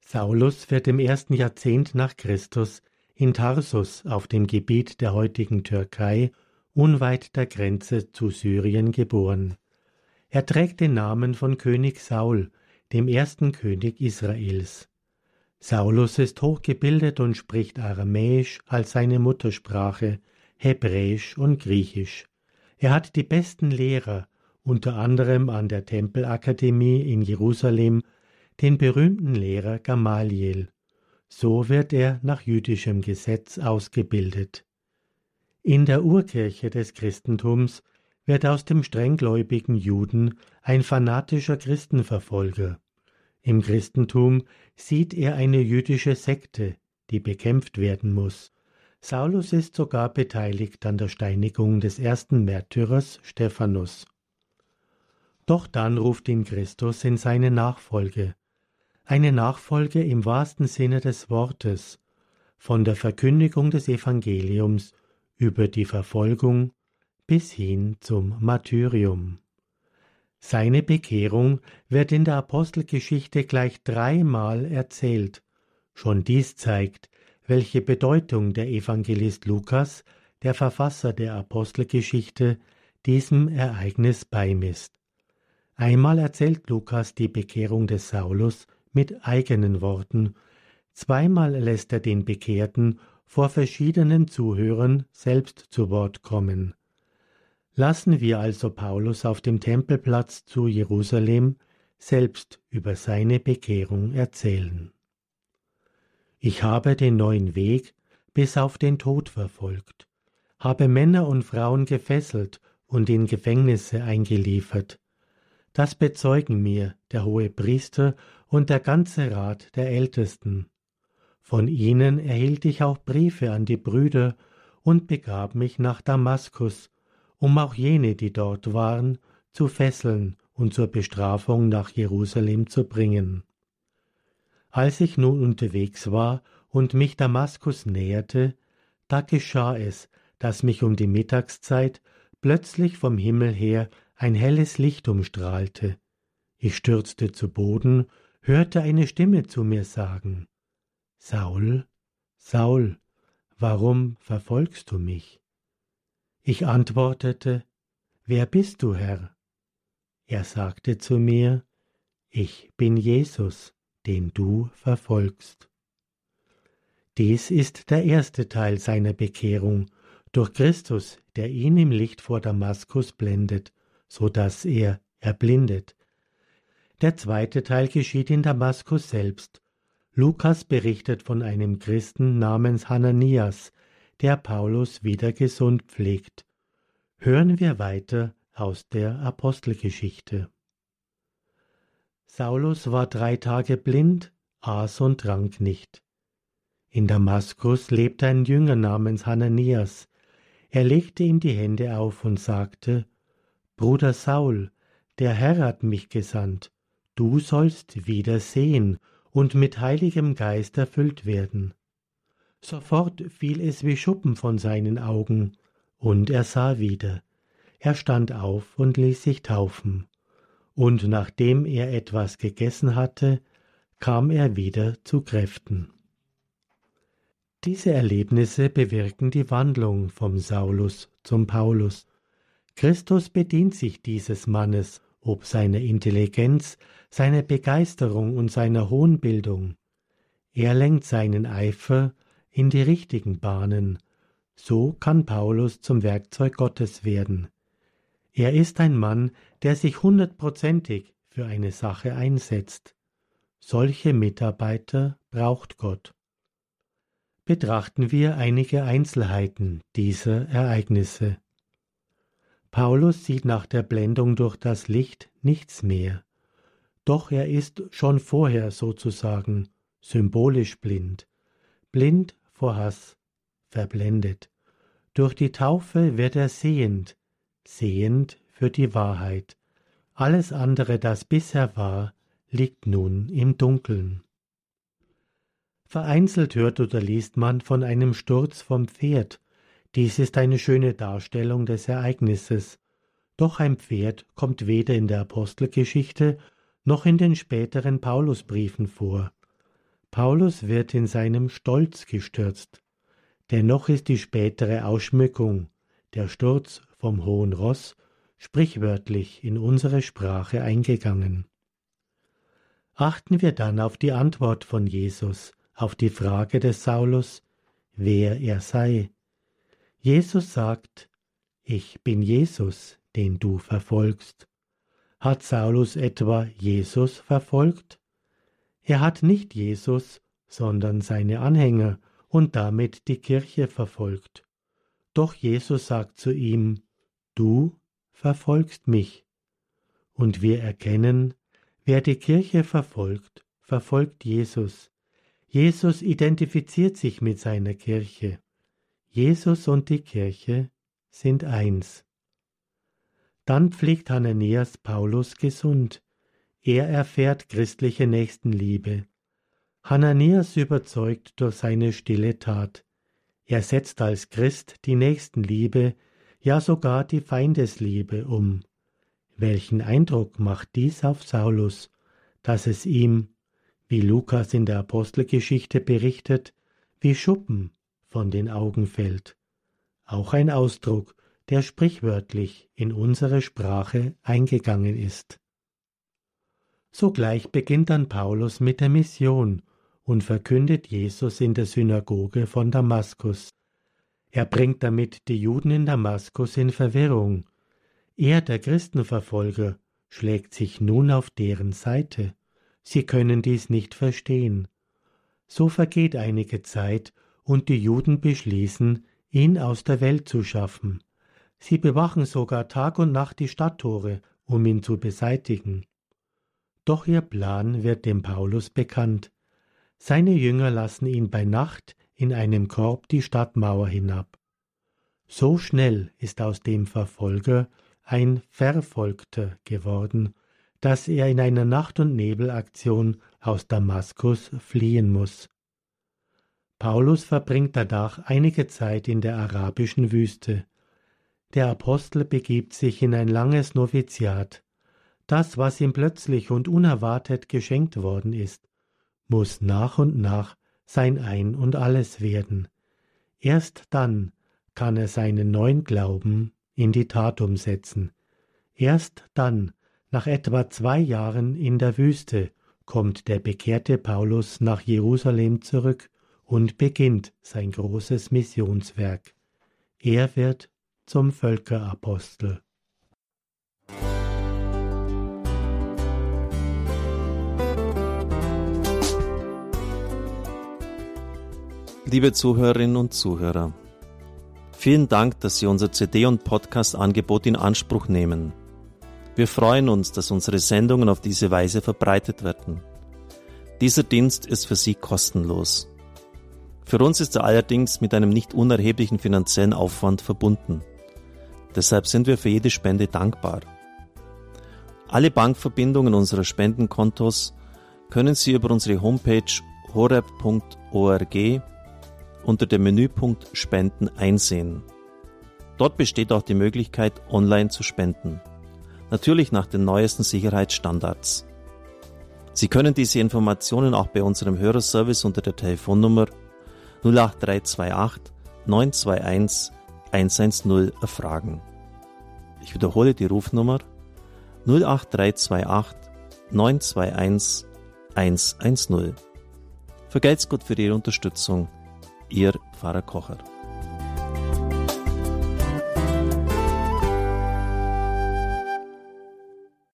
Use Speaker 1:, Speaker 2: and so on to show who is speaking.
Speaker 1: Saulus wird im 1. Jahrzehnt nach Christus in Tarsus auf dem Gebiet der heutigen Türkei unweit der Grenze zu Syrien geboren. Er trägt den Namen von König Saul, dem ersten König Israels. Saulus ist hochgebildet und spricht Aramäisch als seine Muttersprache, Hebräisch und Griechisch. Er hat die besten Lehrer, unter anderem an der Tempelakademie in Jerusalem, den berühmten Lehrer Gamaliel. So wird er nach jüdischem Gesetz ausgebildet. In der Urkirche des Christentums wird aus dem strenggläubigen Juden ein fanatischer Christenverfolger. Im Christentum sieht er eine jüdische Sekte, die bekämpft werden muss. Saulus ist sogar beteiligt an der Steinigung des ersten Märtyrers Stephanus. Doch dann ruft ihn Christus in seine Nachfolge. Eine Nachfolge im wahrsten Sinne des Wortes, von der Verkündigung des Evangeliums über die Verfolgung bis hin zum Martyrium. Seine Bekehrung wird in der Apostelgeschichte gleich 3-mal erzählt. Schon dies zeigt, welche Bedeutung der Evangelist Lukas, der Verfasser der Apostelgeschichte, diesem Ereignis beimisst. Einmal erzählt Lukas die Bekehrung des Saulus mit eigenen Worten, 2-mal lässt er den Bekehrten vor verschiedenen Zuhörern selbst zu Wort kommen. Lassen wir also Paulus auf dem Tempelplatz zu Jerusalem selbst über seine Bekehrung erzählen. Ich habe den neuen Weg bis auf den Tod verfolgt, habe Männer und Frauen gefesselt und in Gefängnisse eingeliefert. Das bezeugen mir der Hohepriester und der ganze Rat der Ältesten. Von ihnen erhielt ich auch Briefe an die Brüder und begab mich nach Damaskus, um auch jene, die dort waren, zu fesseln und zur Bestrafung nach Jerusalem zu bringen. Als ich nun unterwegs war und mich Damaskus näherte, da geschah es, dass mich um die Mittagszeit plötzlich vom Himmel her ein helles Licht umstrahlte. Ich stürzte zu Boden, hörte eine Stimme zu mir sagen: Saul, Saul, warum verfolgst du mich? Ich antwortete: Wer bist du, Herr? Er sagte zu mir: Ich bin Jesus, den du verfolgst. Dies ist der erste Teil seiner Bekehrung, durch Christus, der ihn im Licht vor Damaskus blendet, so dass er erblindet. Der zweite Teil geschieht in Damaskus selbst. Lukas berichtet von einem Christen namens Hananias, der Paulus wieder gesund pflegt. Hören wir weiter aus der Apostelgeschichte. Saulus war 3 Tage blind, aß und trank nicht. In Damaskus lebte ein Jünger namens Hananias. Er legte ihm die Hände auf und sagte: Bruder Saul, der Herr hat mich gesandt, du sollst wieder sehen und mit Heiligem Geist erfüllt werden. Sofort fiel es wie Schuppen von seinen Augen, und er sah wieder. Er stand auf und ließ sich taufen, und nachdem er etwas gegessen hatte, kam er wieder zu Kräften. Diese Erlebnisse bewirken die Wandlung vom Saulus zum Paulus. Christus bedient sich dieses Mannes, ob seiner Intelligenz, seiner Begeisterung und seiner hohen Bildung. Er lenkt seinen Eifer in die richtigen Bahnen. So kann Paulus zum Werkzeug Gottes werden. Er ist ein Mann, der sich 100%ig für eine Sache einsetzt. Solche Mitarbeiter braucht Gott. Betrachten wir einige Einzelheiten dieser Ereignisse. Paulus sieht nach der Blendung durch das Licht nichts mehr. Doch er ist schon vorher sozusagen symbolisch blind. Blind vor Hass, verblendet. Durch die Taufe wird er sehend, sehend für die Wahrheit. Alles andere, das bisher war, liegt nun im Dunkeln. Vereinzelt hört oder liest man von einem Sturz vom Pferd. Dies ist eine schöne Darstellung des Ereignisses. Doch ein Pferd kommt weder in der Apostelgeschichte noch in den späteren Paulusbriefen vor. Paulus wird in seinem Stolz gestürzt. Dennoch ist die spätere Ausschmückung, der Sturz vom hohen Ross, sprichwörtlich in unsere Sprache eingegangen. Achten wir dann auf die Antwort von Jesus auf die Frage des Saulus, wer er sei. Jesus sagt, ich bin Jesus, den du verfolgst. Hat Saulus etwa Jesus verfolgt? Er hat nicht Jesus, sondern seine Anhänger und damit die Kirche verfolgt. Doch Jesus sagt zu ihm, du verfolgst mich. Und wir erkennen, wer die Kirche verfolgt, verfolgt Jesus. Jesus identifiziert sich mit seiner Kirche. Jesus und die Kirche sind eins. Dann pflegt Hananias Paulus gesund. Er erfährt christliche Nächstenliebe. Hananias überzeugt durch seine stille Tat. Er setzt als Christ die Nächstenliebe, ja sogar die Feindesliebe um. Welchen Eindruck macht dies auf Saulus, dass es ihm, wie Lukas in der Apostelgeschichte berichtet, wie Schuppen von den Augen fällt. Auch ein Ausdruck, der sprichwörtlich in unsere Sprache eingegangen ist. Sogleich beginnt dann Paulus mit der Mission und verkündet Jesus in der Synagoge von Damaskus. Er bringt damit die Juden in Damaskus in Verwirrung. Er, der Christenverfolger, schlägt sich nun auf deren Seite. Sie können dies nicht verstehen. So vergeht einige Zeit und die Juden beschließen, ihn aus der Welt zu schaffen. Sie bewachen sogar Tag und Nacht die Stadttore, um ihn zu beseitigen. Doch ihr Plan wird dem Paulus bekannt. Seine Jünger lassen ihn bei Nacht in einem Korb die Stadtmauer hinab. So schnell ist aus dem Verfolger ein Verfolgter geworden, dass er in einer Nacht- und Nebelaktion aus Damaskus fliehen muss. Paulus verbringt danach einige Zeit in der arabischen Wüste. Der Apostel begibt sich in ein langes Noviziat. Das, was ihm plötzlich und unerwartet geschenkt worden ist, muss nach und nach sein Ein und Alles werden. Erst dann kann er seinen neuen Glauben in die Tat umsetzen. Erst dann, nach etwa 2 Jahren in der Wüste, kommt der bekehrte Paulus nach Jerusalem zurück und beginnt sein großes Missionswerk. Er wird zum Völkerapostel.
Speaker 2: Liebe Zuhörerinnen und Zuhörer, vielen Dank, dass Sie unser CD- und Podcast-Angebot in Anspruch nehmen. Wir freuen uns, dass unsere Sendungen auf diese Weise verbreitet werden. Dieser Dienst ist für Sie kostenlos. Für uns ist er allerdings mit einem nicht unerheblichen finanziellen Aufwand verbunden. Deshalb sind wir für jede Spende dankbar. Alle Bankverbindungen unserer Spendenkontos können Sie über unsere Homepage horeb.org unter dem Menüpunkt Spenden einsehen. Dort besteht auch die Möglichkeit, online zu spenden. Natürlich nach den neuesten Sicherheitsstandards. Sie können diese Informationen auch bei unserem Hörerservice unter der Telefonnummer 08328 921 110 erfragen. Ich wiederhole die Rufnummer 08328 921 110. Vergelt's Gott für Ihre Unterstützung. Ihr Pfarrer Kocher.